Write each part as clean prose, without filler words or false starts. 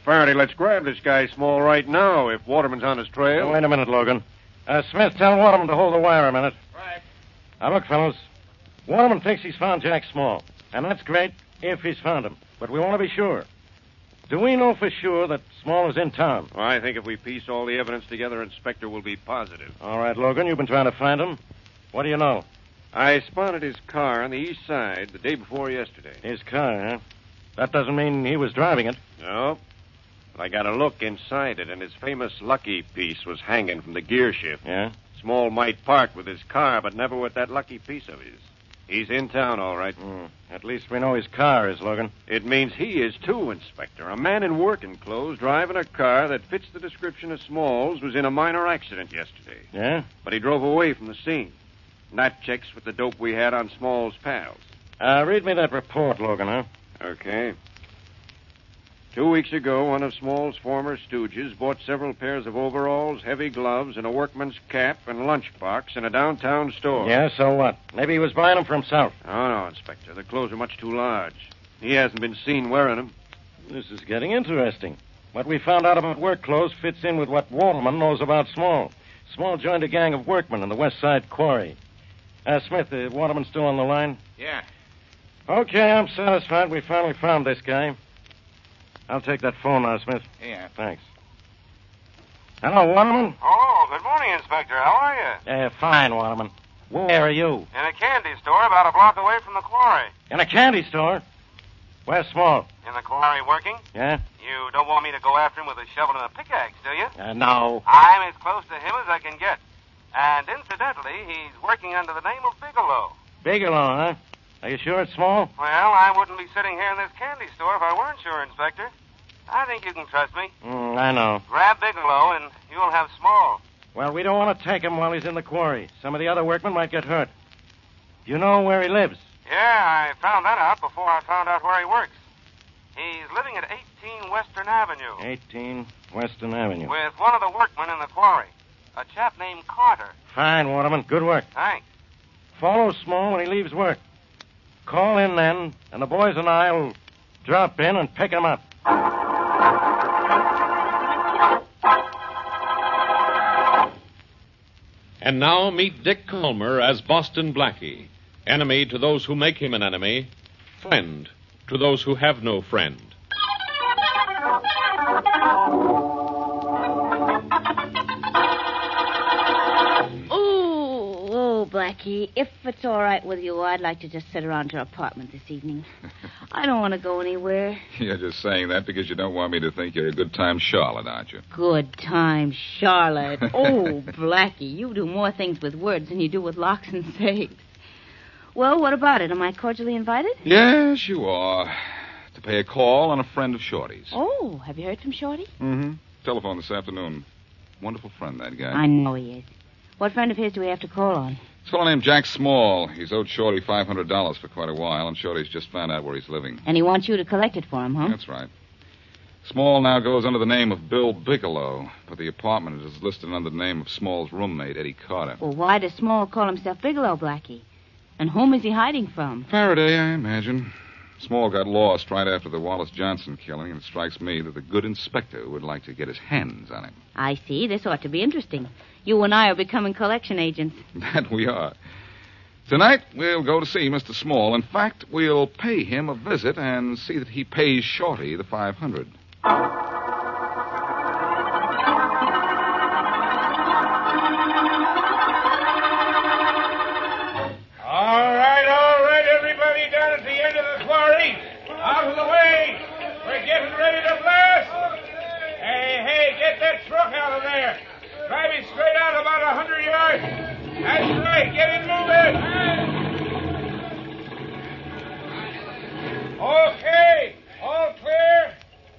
Faraday, let's grab this guy Small right now if Waterman's on his trail. Wait a minute, Logan. Smith, tell Waterman to hold the wire a minute. Right. Now, look, fellows. Waterman thinks he's found Jack Small. And that's great if he's found him. But we want to be sure. Do we know for sure that Small is in town? Well, I think if we piece all the evidence together, Inspector will be positive. All right, Logan, you've been trying to find him. What do you know? I spotted his car on the east side the day before yesterday. His car, huh? That doesn't mean he was driving it. No. But I got a look inside it, and his famous lucky piece was hanging from the gear shift. Yeah? Small might park with his car, but never with that lucky piece of his. He's in town, all right. At least we know his car is, Logan. It means he is, too, Inspector. A man in working clothes driving a car that fits the description of Small's was in a minor accident yesterday. Yeah? But he drove away from the scene. And that checks with the dope we had on Small's pals. Read me that report, Logan, huh? Okay. 2 weeks ago, one of Small's former stooges bought several pairs of overalls, heavy gloves, and a workman's cap and lunchbox in a downtown store. Yeah, so what? Maybe he was buying them for himself. Oh, no, Inspector. The clothes are much too large. He hasn't been seen wearing them. This is getting interesting. What we found out about work clothes fits in with what Waterman knows about Small. Small joined a gang of workmen in the West Side Quarry. Smith, Waterman still on the line? Yeah. Okay, I'm satisfied we finally found this guy. I'll take that phone now, Smith. Yeah. Thanks. Hello, Waterman? Oh, good morning, Inspector. How are you? Fine, Waterman. Where are you? In a candy store about a block away from the quarry. In a candy store? Where's Small? In the quarry working? Yeah? You don't want me to go after him with a shovel and a pickaxe, do you? No. I'm as close to him as I can get. And incidentally, he's working under the name of Bigelow. Bigelow, huh? Are you sure it's Small? Well, I wouldn't be sitting here in this candy store if I weren't sure, Inspector. I think you can trust me. I know. Grab Bigelow and you'll have Small. Well, we don't want to take him while he's in the quarry. Some of the other workmen might get hurt. Do you know where he lives? Yeah, I found that out before I found out where he works. He's living at 18 Western Avenue. 18 Western Avenue. With one of the workmen in the quarry. A chap named Carter. Fine, Waterman. Good work. Thanks. Follow Small when he leaves work. Call in then, and the boys and I will drop in and pick him up. And now meet Dick Calmer as Boston Blackie. Enemy to those who make him an enemy. Friend to those who have no friend. Blackie, if it's all right with you, I'd like to just sit around your apartment this evening. I don't want to go anywhere. You're just saying that because you don't want me to think you're a good time Charlotte, aren't you? Good time Charlotte. Oh, Blackie, you do more things with words than you do with locks and safes. Well, what about it? Am I cordially invited? Yes, you are. To pay a call on a friend of Shorty's. Oh, have you heard from Shorty? Mm-hmm. Telephone this afternoon. Wonderful friend, that guy. I know he is. What friend of his do we have to call on? It's a fellow named Jack Small. He's owed Shorty $500 for quite a while, and Shorty's just found out where he's living. And he wants you to collect it for him, huh? That's right. Small now goes under the name of Bill Bigelow, but the apartment is listed under the name of Small's roommate, Eddie Carter. Well, why does Small call himself Bigelow, Blackie? And whom is he hiding from? Faraday, I imagine. Small got lost right after the Wallace Johnson killing, and it strikes me that the good inspector would like to get his hands on him. I see. This ought to be interesting. You and I are becoming collection agents. That we are. Tonight, we'll go to see Mr. Small. In fact, we'll pay him a visit and see that he pays Shorty the $500. All right, everybody down at the end of the quarry. Out of the way. We're getting ready to blast. Hey, get that truck out of there. Drive it straight out about 100 yards. That's right, get it moving. Okay, all clear.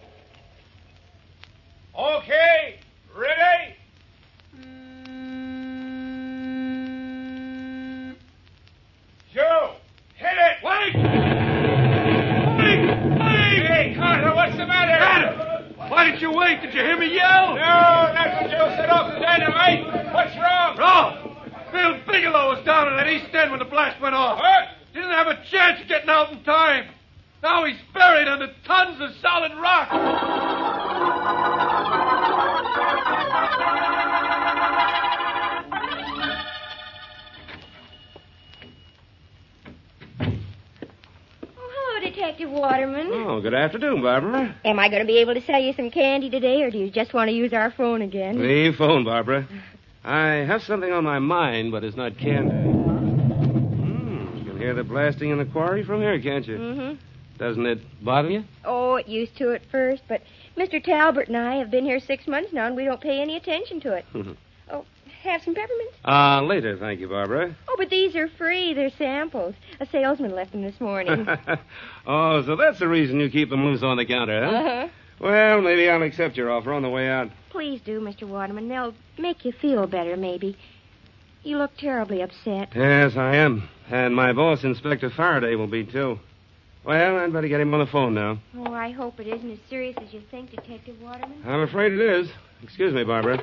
Okay, ready? Joe, hit it! Wait! Hey, Carter, what's the matter? Carter! Why didn't you wait? Did you hear me yell? No, that's what Joe set off the dynamite. What's wrong? Wrong! Bill Bigelow was down at that east end when the blast went off. What? Didn't have a chance of getting out in time. Now he's buried under tons of solid rock. Detective Waterman. Oh, good afternoon, Barbara. Am I going to be able to sell you some candy today, or do you just want to use our phone again? The phone, Barbara. I have something on my mind, but it's not candy. You can hear the blasting in the quarry from here, can't you? Mm-hmm. Doesn't it bother you? Oh, it used to at first, but Mr. Talbert and I have been here 6 months now, and we don't pay any attention to it. Oh, have some peppermints? Later, thank you, Barbara. Oh, but these are free. They're samples. A salesman left them this morning. Oh, so that's the reason you keep them loose on the counter, huh? Uh-huh. Well, maybe I'll accept your offer on the way out. Please do, Mr. Waterman. They'll make you feel better, maybe. You look terribly upset. Yes, I am. And my boss, Inspector Faraday, will be, too. Well, I'd better get him on the phone now. Oh, I hope it isn't as serious as you think, Detective Waterman. I'm afraid it is. Excuse me, Barbara.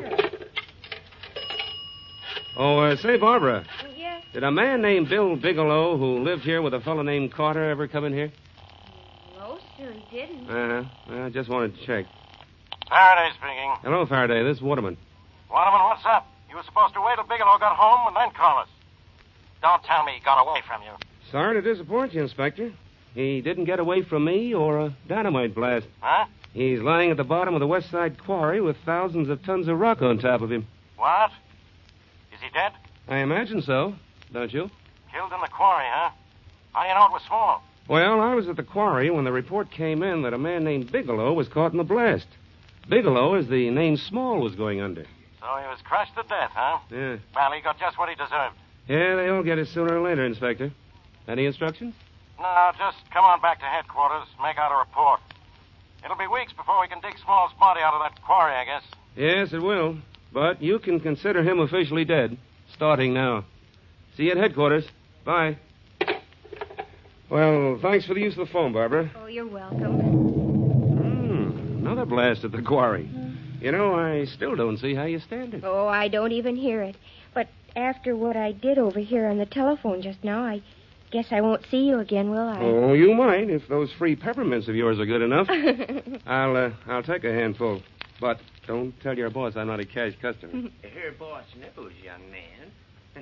Oh, say, Barbara. Yes? Did a man named Bill Bigelow, who lived here with a fellow named Carter, ever come in here? No, sir, he didn't. I just wanted to check. Faraday speaking. Hello, Faraday. This is Waterman. Waterman, what's up? You were supposed to wait till Bigelow got home and then call us. Don't tell me he got away from you. Sorry to disappoint you, Inspector. He didn't get away from me or a dynamite blast. Huh? He's lying at the bottom of the West Side Quarry with thousands of tons of rock on top of him. What? Is he dead? I imagine so, don't you? Killed in the quarry, huh? How do you know it was small? Well, I was at the quarry when the report came in that a man named Bigelow was caught in the blast. Bigelow is the name Small was going under. So he was crushed to death, huh? Yeah. Well, he got just what he deserved. Yeah, they all get it sooner or later, Inspector. Any instructions? No, just come on back to headquarters, make out a report. It'll be weeks before we can dig Small's body out of that quarry, I guess. Yes, it will. But you can consider him officially dead, starting now. See you at headquarters. Bye. Well, thanks for the use of the phone, Barbara. Oh, you're welcome. Another blast at the quarry. You know, I still don't see how you stand it. Oh, I don't even hear it. But after what I did over here on the telephone just now, I guess I won't see you again, will I? Oh, you might, if those free peppermints of yours are good enough. I'll take a handful. But don't tell your boss I'm not a cash customer. Her boss knows, young man.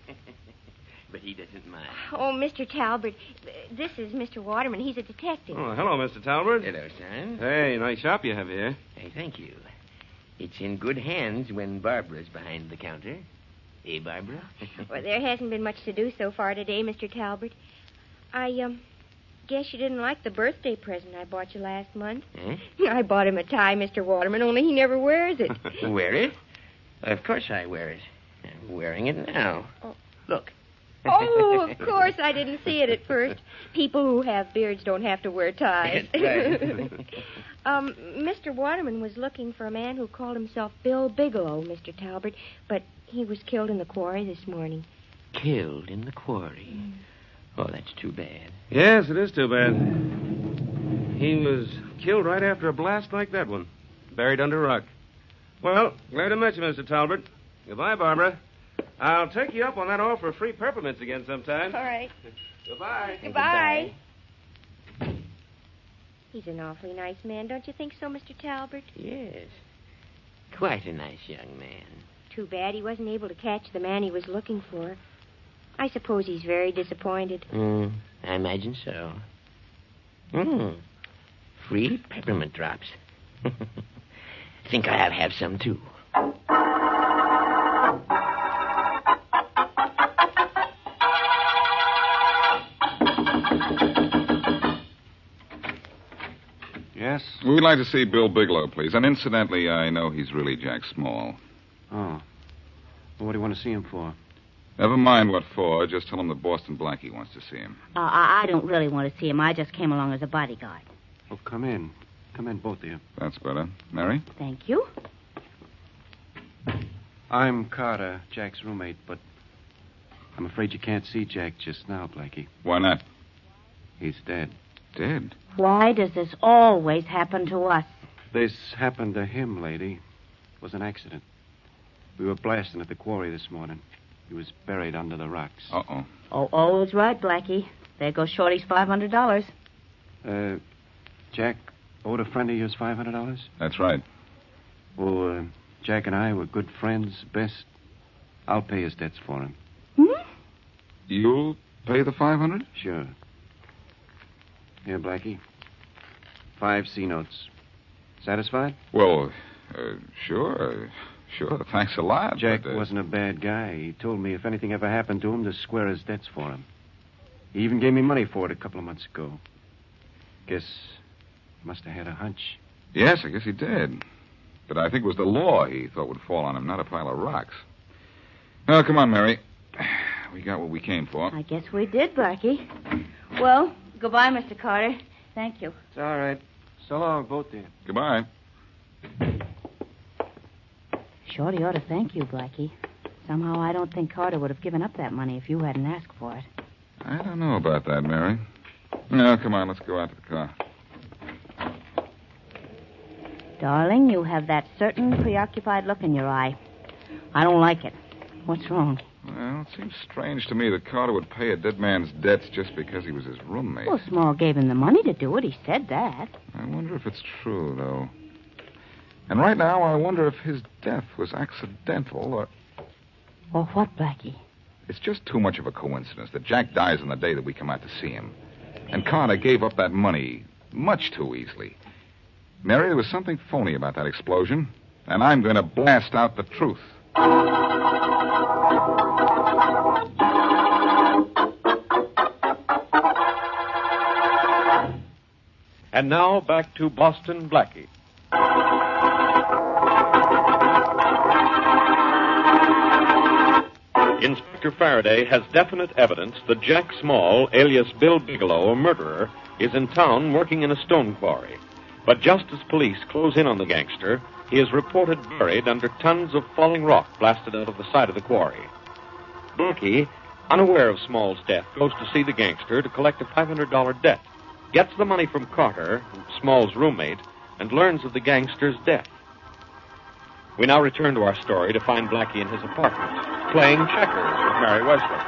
But he doesn't mind. Oh, Mr. Talbert, this is Mr. Waterman. He's a detective. Oh, hello, Mr. Talbert. Hello, son. Hey, nice shop you have here. Hey, thank you. It's in good hands when Barbara's behind the counter. Eh, Barbara? Well, there hasn't been much to do so far today, Mr. Talbert. I guess you didn't like the birthday present I bought you last month. Eh? I bought him a tie, Mr. Waterman, only he never wears it. Wear it? Of course I wear it. I'm wearing it now. Oh. Look. Oh, of course, I didn't see it at first. People who have beards don't have to wear ties. That's right. Mr. Waterman was looking for a man who called himself Bill Bigelow, Mr. Talbert, but he was killed in the quarry this morning. Killed in the quarry. Oh, that's too bad. Yes, it is too bad. He was killed right after a blast like that one. Buried under rock. Well, glad to meet you, Mr. Talbert. Goodbye, Barbara. I'll take you up on that offer of free peppermints again sometime. All right. Goodbye. Goodbye. He's an awfully nice man, don't you think so, Mr. Talbert? Yes. Quite a nice young man. Too bad he wasn't able to catch the man he was looking for. I suppose he's very disappointed. I imagine so. Free peppermint drops. Think I'll have some, too. Yes? We'd like to see Bill Bigelow, please. And incidentally, I know he's really Jack Small. Oh. Well, what do you want to see him for? Never mind what for. Just tell him that Boston Blackie wants to see him. I don't really want to see him. I just came along as a bodyguard. Oh, come in. Come in, both of you. That's better. Mary? Thank you. I'm Carter, Jack's roommate, but I'm afraid you can't see Jack just now, Blackie. Why not? He's dead. Dead? Why does this always happen to us? This happened to him, lady. It was an accident. We were blasting at the quarry this morning. He was buried under the rocks. Uh-oh. Oh, is right, Blackie. There goes Shorty's $500. Jack, owed a friend of yours $500? That's right. Well, Jack and I were good friends, best. I'll pay his debts for him. You'll pay the $500? Sure. Here, Blackie. 5 C notes. Satisfied? Well, sure. Sure, thanks a lot. Jack but, wasn't a bad guy. He told me if anything ever happened to him, to square his debts for him. He even gave me money for it a couple of months ago. Guess he must have had a hunch. Yes, I guess he did. But I think it was the law he thought would fall on him, not a pile of rocks. Oh, come on, Mary. We got what we came for. I guess we did, Blackie. Well, goodbye, Mr. Carter. Thank you. It's all right. So long, both of you. Goodbye. Shorty ought to thank you, Blackie. Somehow I don't think Carter would have given up that money if you hadn't asked for it. I don't know about that, Mary. No, come on, let's go out to the car. Darling, you have that certain preoccupied look in your eye. I don't like it. What's wrong? Well, it seems strange to me that Carter would pay a dead man's debts just because he was his roommate. Well, Small gave him the money to do it. He said that. I wonder if it's true, though. And right now, I wonder if his death was accidental or... Or what, Blackie? It's just too much of a coincidence that Jack dies on the day that we come out to see him. And Carter gave up that money much too easily. Mary, there was something phony about that explosion, and I'm going to blast out the truth. And now back to Boston Blackie. Inspector Faraday has definite evidence that Jack Small, alias Bill Bigelow, a murderer, is in town working in a stone quarry. But just as police close in on the gangster, he is reported buried under tons of falling rock blasted out of the side of the quarry. Blackie, unaware of Small's death, goes to see the gangster to collect a $500 debt, gets the money from Carter, Small's roommate, and learns of the gangster's death. We now return to our story to find Blackie in his apartment, playing checkers with Mary Wesley.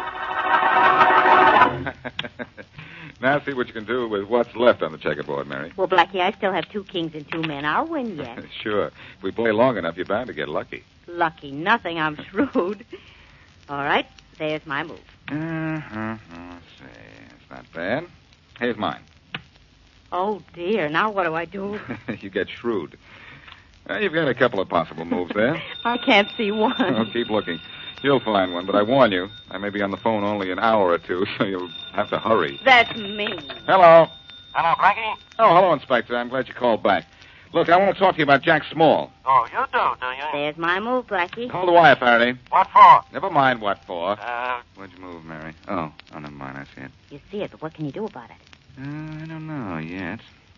Now see what you can do with what's left on the checkerboard, Mary. Well, Blackie, I still have 2 kings and 2 men. I'll win yet. Sure. If we play long enough, you're bound to get lucky. Lucky nothing. I'm shrewd. All right. There's my move. Let's see. It's not bad. Here's mine. Oh, dear. Now what do I do? You get shrewd. You've got a couple of possible moves there. I can't see one. Oh, keep looking. You'll find one, but I warn you, I may be on the phone only an hour or two, so you'll have to hurry. That's mean. Hello. Hello, Blackie? Oh, hello, Inspector. I'm glad you called back. Look, I want to talk to you about Jack Small. Oh, you do you? There's my move, Blackie. Hold the wire, Faraday. What for? Never mind what for. Where'd you move, Mary? Oh, never mind. I see it. You see it, but what can you do about it? I don't know yet.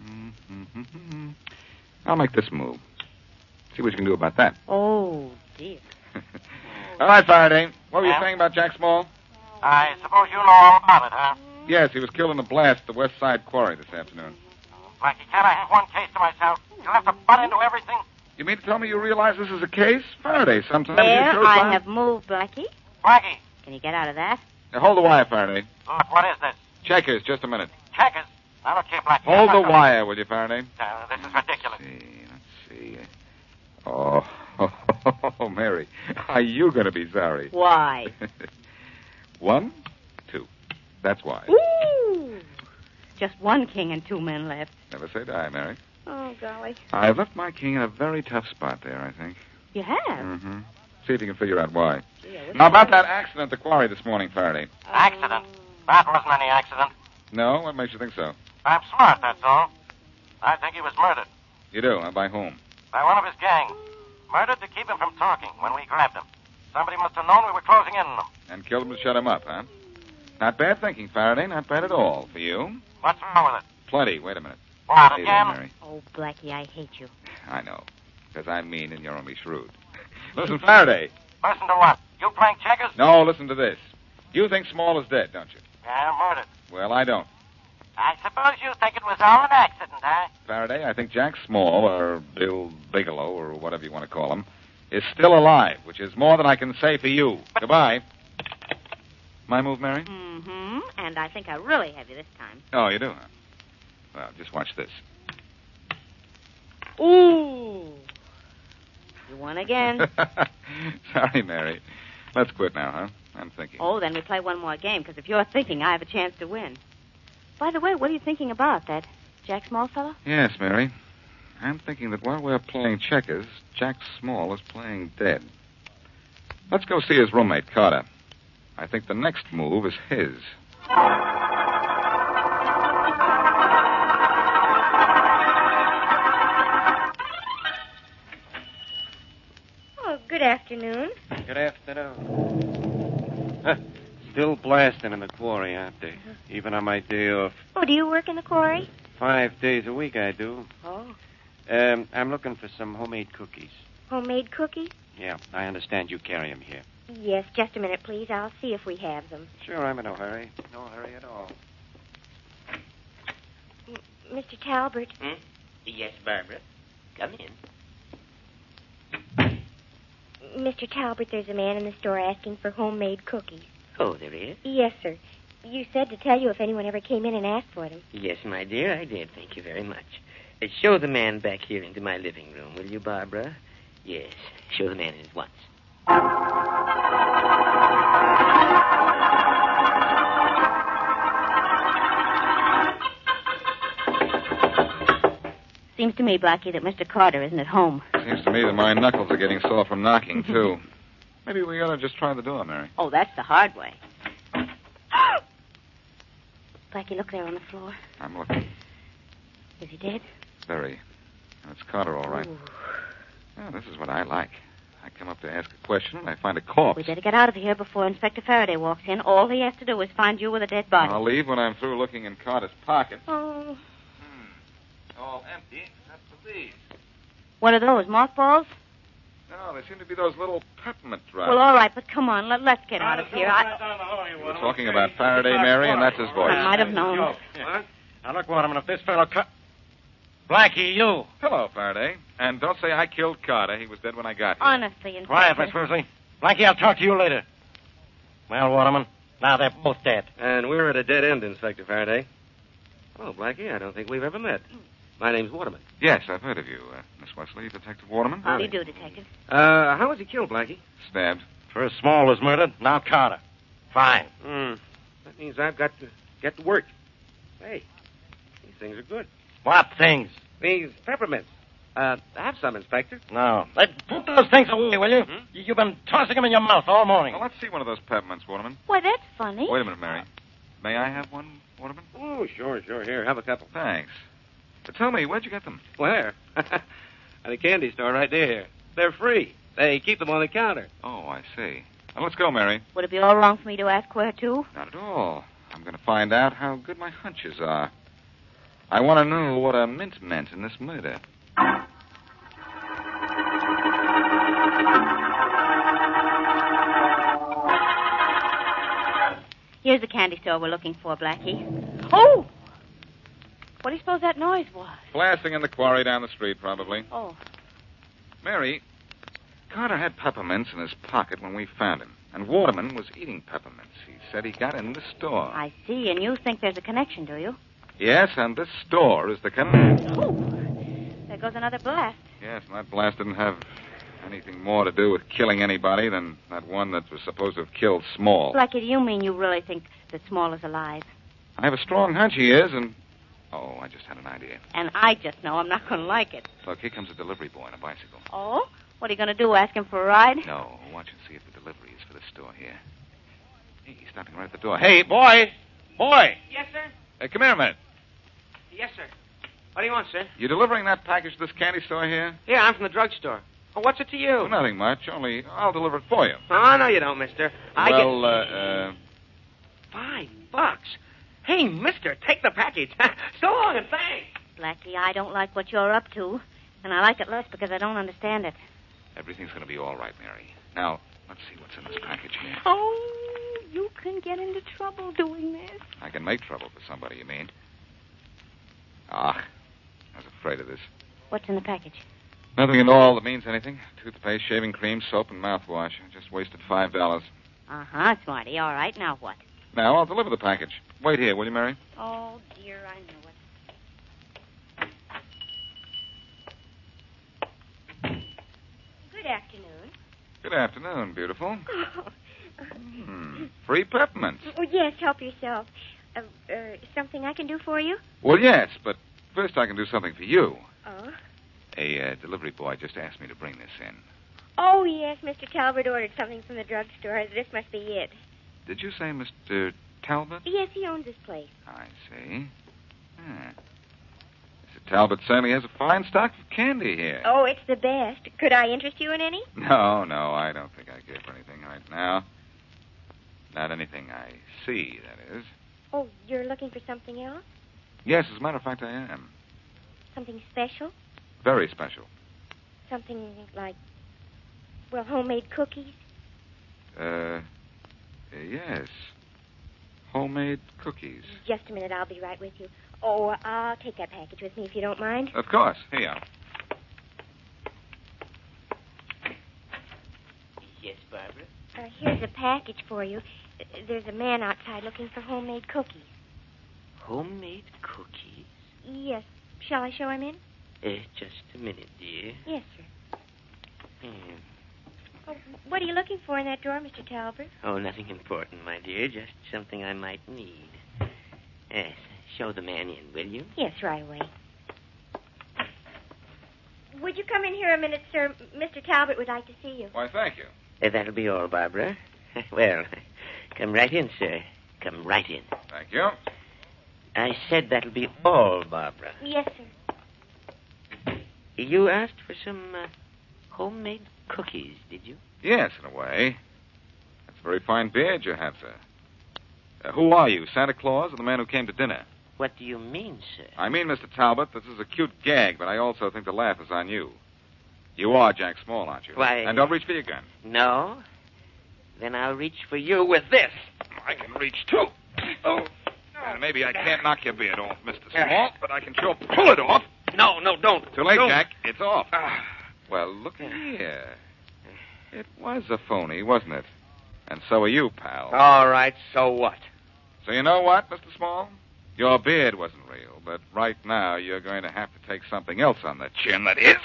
I'll make this move. See what you can do about that. Oh, dear. All right, Faraday. What were you saying about Jack Small? I suppose you know all about it, huh? Yes, he was killed in a blast at the West Side Quarry this afternoon. Blackie, can't I have one case to myself? You'll have to butt into everything. You mean to tell me you realize this is a case? Faraday, sometimes There, you sure I find... have moved, Blackie. Blackie. Can you get out of that? Now, hold the wire, Faraday. Look, what is this? Checkers, just a minute. Checkers. Now, look here, Blackie. Hold the wire, will you, Faraday? This is ridiculous. Let's see. Oh, Mary, are you going to be sorry? Why? 1, 2. That's why. Ooh! Just 1 king and 2 men left. Never say die, Mary. Oh, golly. I've left my king in a very tough spot there, I think. You have? Mm-hmm. See if you can figure out why. Yeah, Now, about that accident at the quarry this morning, Faraday. Accident? That wasn't any accident. No? What makes you think so? I'm smart, that's all. I think he was murdered. You do? By whom? By one of his gang. Murdered to keep him from talking when we grabbed him. Somebody must have known we were closing in on him. And killed him to shut him up, huh? Not bad thinking, Faraday. Not bad at all. For you? What's wrong with it? Plenty. Wait a minute. What, Hey again? there, Mary. Oh, Blackie, I hate you. I know. Because I'm mean and you're only shrewd. Listen, Faraday. Listen to what? You playing checkers? No, listen to this. You think Small is dead, don't you? Yeah, murdered. Well, I don't. I suppose you think it was all an accident, huh? Faraday, I think Jack Small, or Bill Bigelow, or whatever you want to call him, is still alive, which is more than I can say for you. Goodbye. My move, Mary? Mm-hmm. And I think I really have you this time. Oh, you do, huh? Well, just watch this. Ooh. You won again. Sorry, Mary. Let's quit now, huh? I'm thinking. Oh, then we play one more game, because if you're thinking, I have a chance to win. By the way, what are you thinking about, that Jack Small fellow? Yes, Mary. I'm thinking that while we're playing checkers, Jack Small is playing dead. Let's go see his roommate, Carter. I think the next move is his. Oh, good afternoon. Good afternoon. Still blasting in the quarry, aren't they? Even on my day off. Oh, do you work in the quarry? 5 days a week I do. Oh. I'm looking for some homemade cookies. Homemade cookies? Yeah, I understand you carry them here. Yes, just a minute, please. I'll see if we have them. Sure, I'm in no hurry. No hurry at all. Mr. Talbert. Yes, Barbara. Come in. Mr. Talbert, there's a man in the store asking for homemade cookies. Oh, there is? Yes, sir. You said to tell you if anyone ever came in and asked for them. Yes, my dear, I did. Thank you very much. Show the man back here into my living room, will you, Barbara? Yes, show the man in at once. Seems to me, Blackie, that Mr. Carter isn't at home. Seems to me that my knuckles are getting sore from knocking, too. Maybe we ought to just try the door, Mary. Oh, that's the hard way. Blackie, look there on the floor. I'm looking. Is he dead? Very. And it's Carter, all right. Ooh. Well, this is what I like. I come up to ask a question, and I find a corpse. We better get out of here before Inspector Faraday walks in. All he has to do is find you with a dead body. I'll leave when I'm through looking in Carter's pocket. Oh. All empty, except for these. What are those, mothballs? No, they seem to be those little peppermint drops. Well, all right, but come on. Let's get out of here. We're talking about Faraday, Mary, and that's his voice. I might have known. What? Now, look, Waterman, if this fellow... Blackie, you. Hello, Faraday. And don't say I killed Carter. He was dead when I got here. Honestly, Inspector. Quiet, Miss Worsley. Blackie, I'll talk to you later. Well, Waterman, now they're both dead. And we're at a dead end, Inspector Faraday. Oh, Blackie, I don't think we've ever met. My name's Waterman. Yes, I've heard of you, Miss Wesley, Detective Waterman. How do you do, Detective? How was he killed, Blackie? Stabbed. First Small was murdered, now Carter. Fine. That means I've got to get to work. Hey, these things are good. What things? These peppermints. Have some, Inspector. No. Put those things away, will you? You've been tossing them in your mouth all morning. Well, let's see one of those peppermints, Waterman. Why, that's funny. Wait a minute, Mary. May I have one, Waterman? Oh, sure. Here, have a couple. Thanks. But tell me, where'd you get them? Where? At a candy store right there. They're free. They keep them on the counter. Oh, I see. Well, let's go, Mary. Would it be all wrong for me to ask where to? Not at all. I'm going to find out how good my hunches are. I want to know what a mint meant in this murder. Here's the candy store we're looking for, Blackie. Oh! What do you suppose that noise was? Blasting in the quarry down the street, probably. Oh. Mary, Carter had peppermints in his pocket when we found him. And Waterman was eating peppermints. He said he got in the store. I see, and you think there's a connection, do you? Yes, and this store is the connection. Oh, there goes another blast. Yes, and that blast didn't have anything more to do with killing anybody than that one that was supposed to have killed Small. Blackie, do you mean you really think that Small is alive? I have a strong hunch he is, and... Oh, I just had an idea. And I just know I'm not going to like it. Look, here comes a delivery boy on a bicycle. Oh? What are you going to do, ask him for a ride? No, watch and see if the delivery is for the store here. Hey, he's stopping right at the door. Hey, boy! Boy! Yes, sir? Hey, come here a minute. Yes, sir. What do you want, sir? You delivering that package to this candy store here? Yeah, I'm from the drugstore. Well, what's it to you? Well, nothing much, only I'll deliver it for you. Oh, no, you don't, mister. $5. Hey, mister, take the package. So long and thanks. Blackie, I don't like what you're up to, and I like it less because I don't understand it. Everything's going to be all right, Mary. Now, let's see what's in this package here. Oh, you can get into trouble doing this. I can make trouble for somebody, you mean? Ah, I was afraid of this. What's in the package? Nothing at all that means anything. Toothpaste, shaving cream, soap, and mouthwash. I just wasted $5. Uh-huh, Smarty. All right, now what? Now, I'll deliver the package. Wait here, will you, Mary? Oh, dear, I knew Good afternoon, beautiful. Free peppermints. Oh, yes, help yourself. Something I can do for you? Well, yes, but first I can do something for you. Oh? A delivery boy just asked me to bring this in. Oh, yes, Mr. Talbot ordered something from the drugstore. This must be it. Did you say Mr. Talbot? Yes, he owns this place. I see. Mr. Talbot certainly has a fine stock of candy here. Oh, it's the best. Could I interest you in any? No, I don't think I care for anything right now. Not anything I see, that is. Oh, you're looking for something else? Yes, as a matter of fact, I am. Something special? Very special. Something like, well, homemade cookies? Yes. Homemade cookies. Just a minute, I'll be right with you. Oh, I'll take that package with me if you don't mind. Of course. Here you are. Yes, Barbara? Here's a package for you. There's a man outside looking for homemade cookies. Homemade cookies? Yes. Shall I show him in? Just a minute, dear. Yes, sir. Oh, what are you looking for in that drawer, Mr. Talbot? Oh, nothing important, my dear. Just something I might need. Yes. Show the man in, will you? Yes, right away. Would you come in here a minute, sir? Mr. Talbot would like to see you. Why, thank you. That'll be all, Barbara. Well, come right in, sir. Come right in. Thank you. I said that'll be all, Barbara. Yes, sir. You asked for some homemade cookies, did you? Yes, in a way. That's a very fine beard you have, sir. Who are you, Santa Claus or the man who came to dinner? What do you mean, sir? I mean, Mr. Talbot, this is a cute gag, but I also think the laugh is on you. You are Jack Small, aren't you? Why... And don't reach for your gun. No? Then I'll reach for you with this. I can reach, too. Oh. And maybe I can't knock your beard off, Mr. Small, but I can sure pull it off. No, don't. Too late, don't. Jack. It's off. Well, look here. It was a phony, wasn't it? And so are you, pal. All right, so what? So you know what, Mr. Small? Your beard wasn't real, but right now you're going to have to take something else on the chin that is.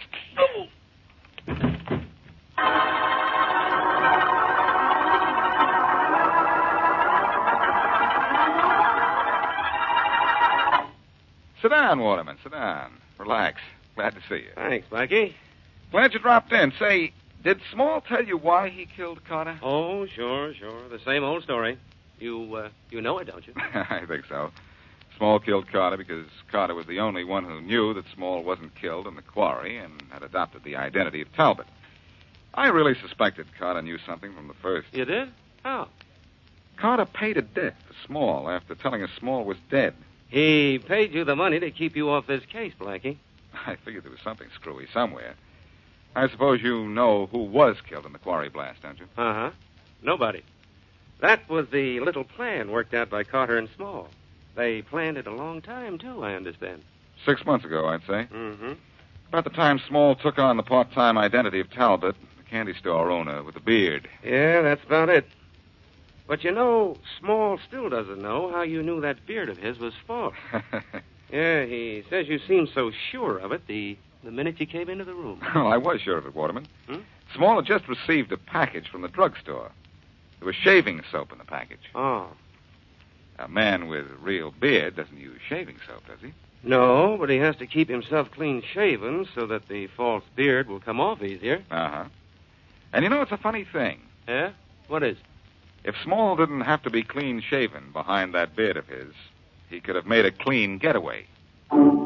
Sit down, Waterman. Sit down. Relax. Glad to see you. Thanks, Blackie. Glad you dropped in. Say, did Small tell you why he killed Carter? Oh, sure. The same old story. You know it, don't you? I think so. Small killed Carter because Carter was the only one who knew that Small wasn't killed in the quarry and had adopted the identity of Talbot. I really suspected Carter knew something from the first. You did? How? Carter paid a debt to Small after telling us Small was dead. He paid you the money to keep you off this case, Blackie. I figured there was something screwy somewhere. I suppose you know who was killed in the quarry blast, don't you? Uh-huh. Nobody. That was the little plan worked out by Carter and Small. They planned it a long time, too, I understand. 6 months ago, I'd say. Mm-hmm. About the time Small took on the part-time identity of Talbot, the candy store owner with the beard. Yeah, that's about it. But you know, Small still doesn't know how you knew that beard of his was false. Yeah, he says you seemed so sure of it the minute you came into the room. Well, I was sure of it, Waterman. Small had just received a package from the drugstore. There was shaving soap in the package. Oh. A man with a real beard doesn't use shaving soap, does he? No, but he has to keep himself clean-shaven so that the false beard will come off easier. Uh-huh. And you know, it's a funny thing. Yeah? What is? If Small didn't have to be clean-shaven behind that beard of his, he could have made a clean getaway.